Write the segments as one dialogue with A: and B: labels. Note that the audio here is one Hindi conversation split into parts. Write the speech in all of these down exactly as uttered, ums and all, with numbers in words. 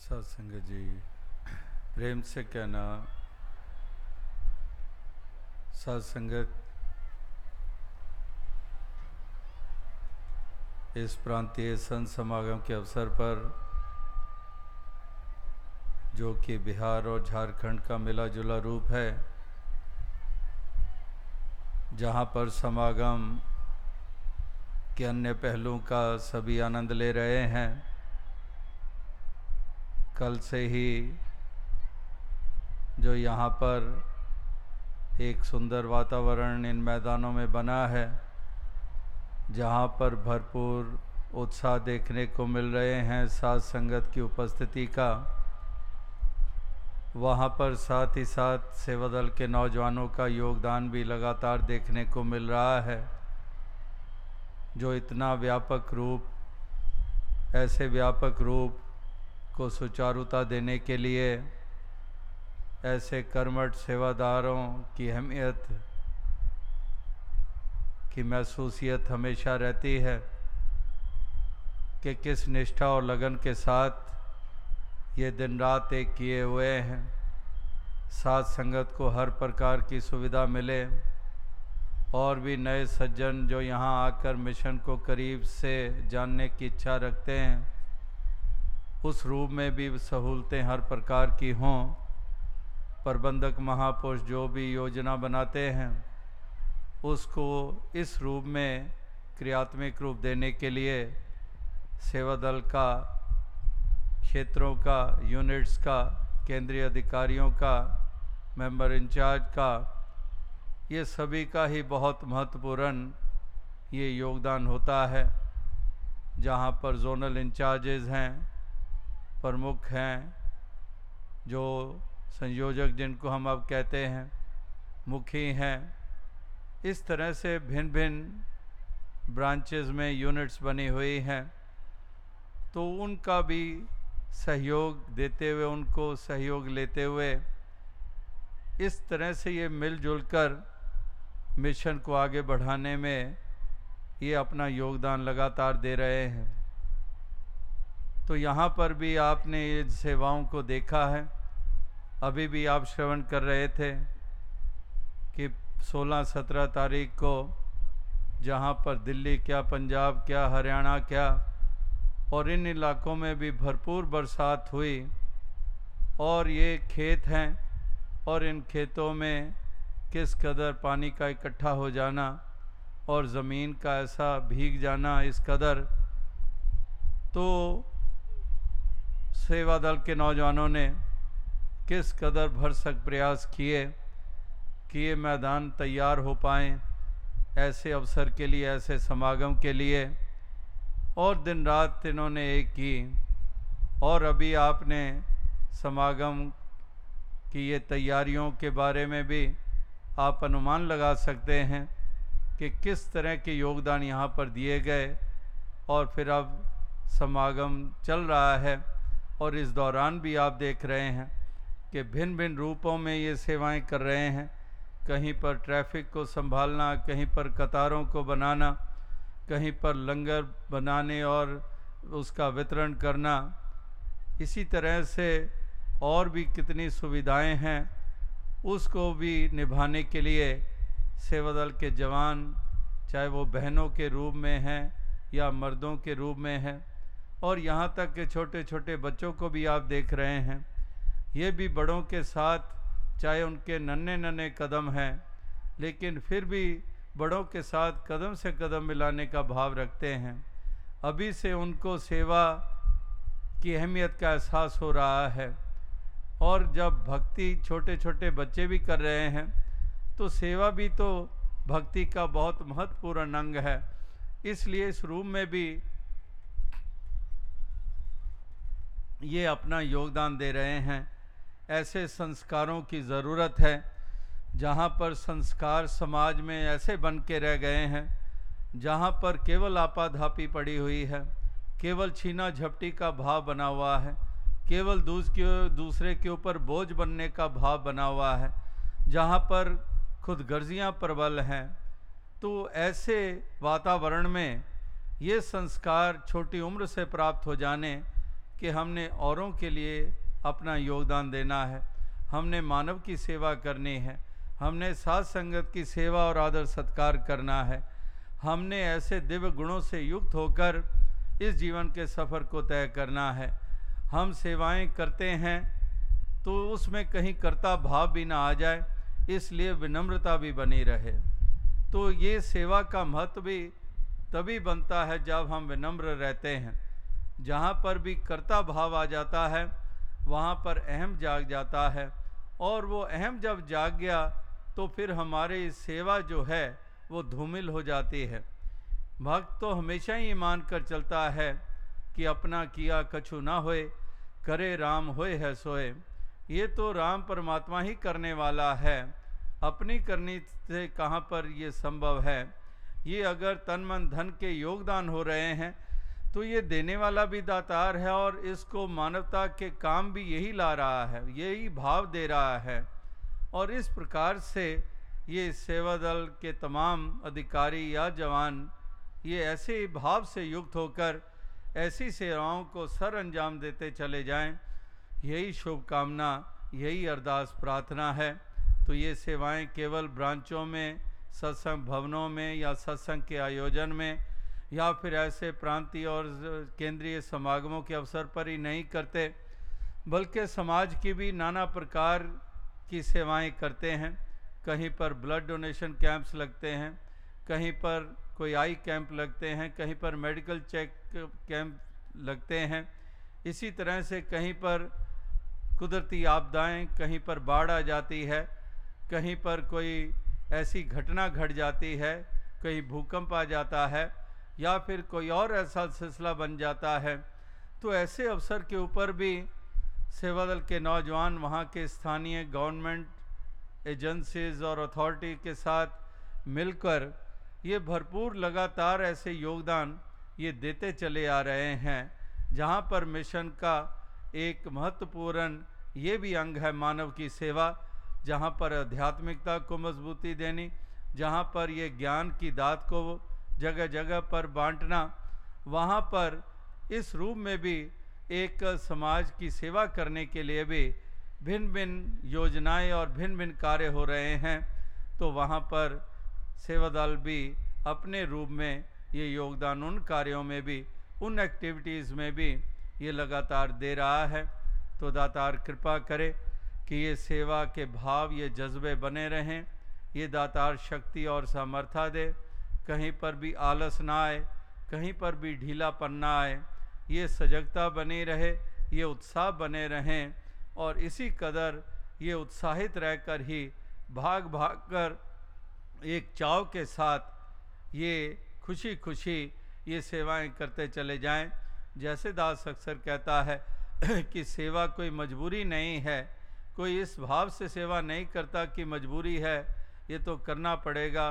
A: सत्संग जी, प्रेम से कहना, सत्संगत इस प्रांतीय संत समागम के अवसर पर, जो कि बिहार और झारखंड का मिला जुला रूप है, जहाँ पर समागम के अन्य पहलुओं का सभी आनंद ले रहे हैं। कल से ही जो यहाँ पर एक सुंदर वातावरण इन मैदानों में बना है, जहाँ पर भरपूर उत्साह देखने को मिल रहे हैं साथ संगत की उपस्थिति का, वहाँ पर साथ ही साथ सेवा दल के नौजवानों का योगदान भी लगातार देखने को मिल रहा है, जो इतना व्यापक रूप ऐसे व्यापक रूप को सुचारुता देने के लिए ऐसे कर्मठ सेवादारों की अहमियत की महसूसियत हमेशा रहती है कि किस निष्ठा और लगन के साथ ये दिन रात एक किए हुए हैं। साथ संगत को हर प्रकार की सुविधा मिले और भी नए सज्जन जो यहाँ आकर मिशन को करीब से जानने की इच्छा रखते हैं, उस रूप में भी सहूलतें हर प्रकार की हों। प्रबंधक महापुरुष जो भी योजना बनाते हैं, उसको इस रूप में क्रियात्मक रूप देने के लिए सेवा दल का, क्षेत्रों का, यूनिट्स का, केंद्रीय अधिकारियों का, मेंबर इंचार्ज का, ये सभी का ही बहुत महत्वपूर्ण ये योगदान होता है। जहाँ पर जोनल इंचार्जेस हैं, प्रमुख हैं, जो संयोजक जिनको हम अब कहते हैं, मुखी हैं, इस तरह से भिन्न भिन्न ब्रांचेस में यूनिट्स बनी हुई हैं, तो उनका भी सहयोग देते हुए, उनको सहयोग लेते हुए इस तरह से ये मिलजुल कर मिशन को आगे बढ़ाने में ये अपना योगदान लगातार दे रहे हैं। तो यहाँ पर भी आपने ये सेवाओं को देखा है। अभी भी आप श्रवण कर रहे थे कि सोलह सत्रह तारीख को जहाँ पर दिल्ली क्या, पंजाब क्या, हरियाणा क्या, और इन इलाकों में भी भरपूर बरसात हुई, और ये खेत हैं और इन खेतों में किस कदर पानी का इकट्ठा हो जाना और ज़मीन का ऐसा भीग जाना इस कदर, तो सेवा दल के नौजवानों ने किस कदर भरसक प्रयास किए कि ये मैदान तैयार हो पाएँ ऐसे अवसर के लिए, ऐसे समागम के लिए, और दिन रात इन्होंने एक की। और अभी आपने समागम की ये तैयारियों के बारे में भी आप अनुमान लगा सकते हैं कि किस तरह के योगदान यहाँ पर दिए गए। और फिर अब समागम चल रहा है और इस दौरान भी आप देख रहे हैं कि भिन्न भिन्न रूपों में ये सेवाएं कर रहे हैं। कहीं पर ट्रैफिक को संभालना, कहीं पर कतारों को बनाना, कहीं पर लंगर बनाने और उसका वितरण करना, इसी तरह से और भी कितनी सुविधाएं हैं, उसको भी निभाने के लिए सेवा दल के जवान, चाहे वो बहनों के रूप में हैं या मर्दों के रूप में हैं, और यहाँ तक के छोटे छोटे बच्चों को भी आप देख रहे हैं, ये भी बड़ों के साथ, चाहे उनके नन्हे नन्हे कदम हैं, लेकिन फिर भी बड़ों के साथ कदम से कदम मिलाने का भाव रखते हैं। अभी से उनको सेवा की अहमियत का एहसास हो रहा है, और जब भक्ति छोटे छोटे बच्चे भी कर रहे हैं, तो सेवा भी तो भक्ति का बहुत महत्वपूर्ण अंग है। इसलिए इस रूप में भी ये अपना योगदान दे रहे हैं। ऐसे संस्कारों की ज़रूरत है, जहाँ पर संस्कार समाज में ऐसे बन के रह गए हैं, जहाँ पर केवल आपाधापी पड़ी हुई है, केवल छीना झपटी का भाव बना हुआ है, केवल दूस के दूसरे के ऊपर बोझ बनने का भाव बना हुआ है, जहाँ पर खुदगर्जियाँ प्रबल हैं। तो ऐसे वातावरण में ये संस्कार छोटी उम्र से प्राप्त हो जाने कि हमने औरों के लिए अपना योगदान देना है, हमने मानव की सेवा करनी है, हमने साथ संगत की सेवा और आदर सत्कार करना है, हमने ऐसे दिव्य गुणों से युक्त होकर इस जीवन के सफ़र को तय करना है। हम सेवाएं करते हैं तो उसमें कहीं कर्ता भाव भी ना आ जाए, इसलिए विनम्रता भी बनी रहे। तो ये सेवा का महत्व भी तभी बनता है जब हम विनम्र रहते हैं। जहाँ पर भी कर्ता भाव आ जाता है वहाँ पर अहम जाग जाता है, और वो अहम जब जाग गया तो फिर हमारी सेवा जो है वो धूमिल हो जाती है। भक्त तो हमेशा ही मान कर चलता है कि अपना किया कछु ना होए, करे राम होए है सोए। ये तो राम परमात्मा ही करने वाला है, अपनी करनी से कहाँ पर ये संभव है। ये अगर तन मन धन के योगदान हो रहे हैं तो ये देने वाला भी दातार है, और इसको मानवता के काम भी यही ला रहा है, यही भाव दे रहा है। और इस प्रकार से ये सेवा दल के तमाम अधिकारी या जवान ये ऐसे भाव से युक्त होकर ऐसी सेवाओं को सर अंजाम देते चले जाएं, यही शुभकामना, यही अरदास प्रार्थना है। तो ये सेवाएं केवल ब्रांचों में, सत्संग भवनों में या सत्संग के आयोजन में या फिर ऐसे प्रांतीय और केंद्रीय समागमों के अवसर पर ही नहीं करते, बल्कि समाज की भी नाना प्रकार की सेवाएं करते हैं। कहीं पर ब्लड डोनेशन कैंप्स लगते हैं, कहीं पर कोई आई कैंप लगते हैं, कहीं पर मेडिकल चेक कैंप लगते हैं। इसी तरह से कहीं पर कुदरती आपदाएं, कहीं पर बाढ़ आ जाती है, कहीं पर कोई ऐसी घटना घट जाती है, कहीं भूकंप आ जाता है या फिर कोई और ऐसा सिलसिला बन जाता है। तो ऐसे अवसर के ऊपर भी सेवा दल के नौजवान वहाँ के स्थानीय गवर्नमेंट एजेंसीज और अथॉरिटी के साथ मिलकर ये भरपूर लगातार ऐसे योगदान ये देते चले आ रहे हैं, जहाँ पर मिशन का एक महत्वपूर्ण ये भी अंग है मानव की सेवा, जहाँ पर आध्यात्मिकता को मजबूती देनी, जहाँ पर ये ज्ञान की दात को जगह जगह पर बांटना, वहाँ पर इस रूप में भी एक समाज की सेवा करने के लिए भी भिन्न भिन्न योजनाएं और भिन्न भिन्न कार्य हो रहे हैं। तो वहाँ पर सेवा दल भी अपने रूप में ये योगदान उन कार्यों में भी, उन एक्टिविटीज़ में भी ये लगातार दे रहा है। तो दातार कृपा करे कि ये सेवा के भाव, ये जज्बे बने रहें, ये दातार शक्ति और सामर्थ्य दे, कहीं पर भी आलस ना आए, कहीं पर भी ढीलापन ना आए, ये सजगता बनी रहे, ये उत्साह बने रहें, और इसी कदर ये उत्साहित रहकर ही भाग भाग कर एक चाव के साथ ये खुशी खुशी ये सेवाएं करते चले जाएं। जैसे दास अक्सर कहता है कि सेवा कोई मजबूरी नहीं है, कोई इस भाव से सेवा नहीं करता कि मजबूरी है, ये तो करना पड़ेगा,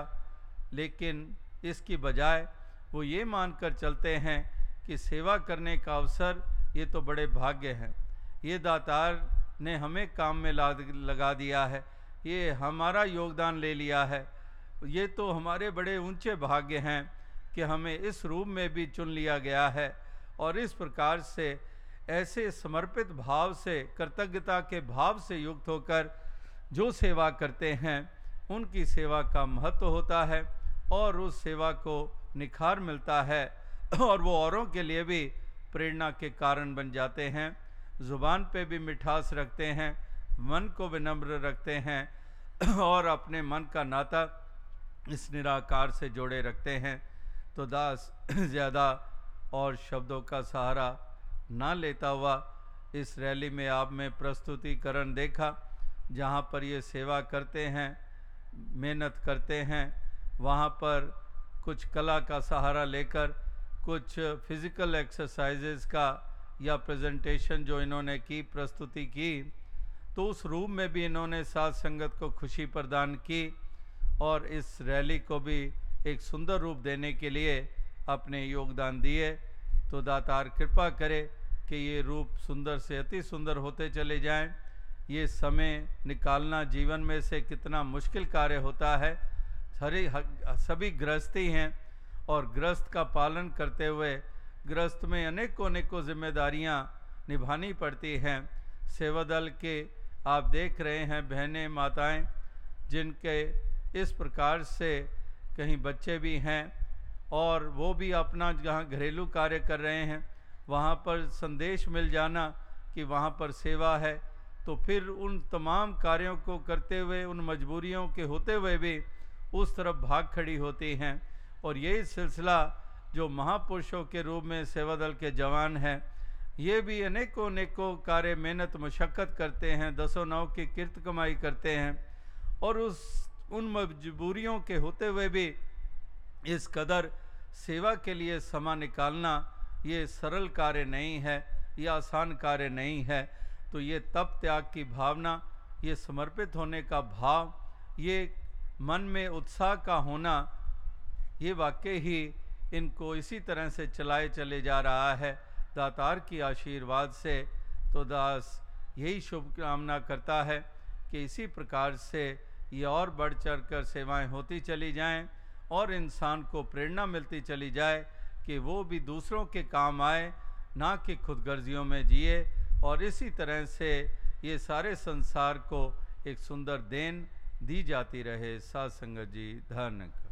A: लेकिन इसकी बजाय वो ये मानकर चलते हैं कि सेवा करने का अवसर ये तो बड़े भाग्य हैं, ये दातार ने हमें काम में ला लगा दिया है, ये हमारा योगदान ले लिया है, ये तो हमारे बड़े ऊंचे भाग्य हैं कि हमें इस रूप में भी चुन लिया गया है। और इस प्रकार से ऐसे समर्पित भाव से, कृतज्ञता के भाव से युक्त होकर जो सेवा करते हैं उनकी सेवा का महत्व होता है और उस सेवा को निखार मिलता है और वो औरों के लिए भी प्रेरणा के कारण बन जाते हैं। ज़ुबान पे भी मिठास रखते हैं, मन को विनम्र रखते हैं और अपने मन का नाता इस निराकार से जोड़े रखते हैं। तो दास ज़्यादा और शब्दों का सहारा ना लेता हुआ इस रैली में आप में प्रस्तुतिकरण देखा, जहाँ पर ये सेवा करते हैं, मेहनत करते हैं, वहाँ पर कुछ कला का सहारा लेकर कुछ फिज़िकल एक्सरसाइजेज का या प्रेजेंटेशन जो इन्होंने की, प्रस्तुति की, तो उस रूप में भी इन्होंने साथ संगत को खुशी प्रदान की और इस रैली को भी एक सुंदर रूप देने के लिए अपने योगदान दिए। तो दातार कृपा करे कि ये रूप सुंदर से अति सुंदर होते चले जाएं। ये समय निकालना जीवन में से कितना मुश्किल कार्य होता है। सारे सभी गृहस्थी हैं और गृहस्थ का पालन करते हुए गृहस्थ में अनेकों अनेकों जिम्मेदारियां निभानी पड़ती हैं। सेवा दल के आप देख रहे हैं बहनें माताएं, जिनके इस प्रकार से कहीं बच्चे भी हैं और वो भी अपना जहाँ घरेलू कार्य कर रहे हैं वहाँ पर संदेश मिल जाना कि वहाँ पर सेवा है, तो फिर उन तमाम कार्यों को करते हुए, उन मजबूरियों के होते हुए भी उस तरफ भाग खड़ी होती हैं। और यही सिलसिला जो महापुरुषों के रूप में सेवा दल के जवान हैं, ये भी अनेकों अनेकों कार्य मेहनत मशक्क़त करते हैं, दसों नौ की किरत कमाई करते हैं और उस उन मजबूरियों के होते हुए भी इस कदर सेवा के लिए समय निकालना ये सरल कार्य नहीं है, ये आसान कार्य नहीं है। तो ये तप त्याग की भावना, ये समर्पित होने का भाव, ये मन में उत्साह का होना, ये वाकई ही इनको इसी तरह से चलाए चले जा रहा है दातार की आशीर्वाद से। तो दास यही शुभकामना करता है कि इसी प्रकार से ये और बढ़ चढ़ कर सेवाएँ होती चली जाएं और इंसान को प्रेरणा मिलती चली जाए कि वो भी दूसरों के काम आए, ना कि खुदगर्जियों में जिए। और इसी तरह से ये सारे संसार को एक सुंदर देन दी जाती रहे। साध संगत जी, धन्य।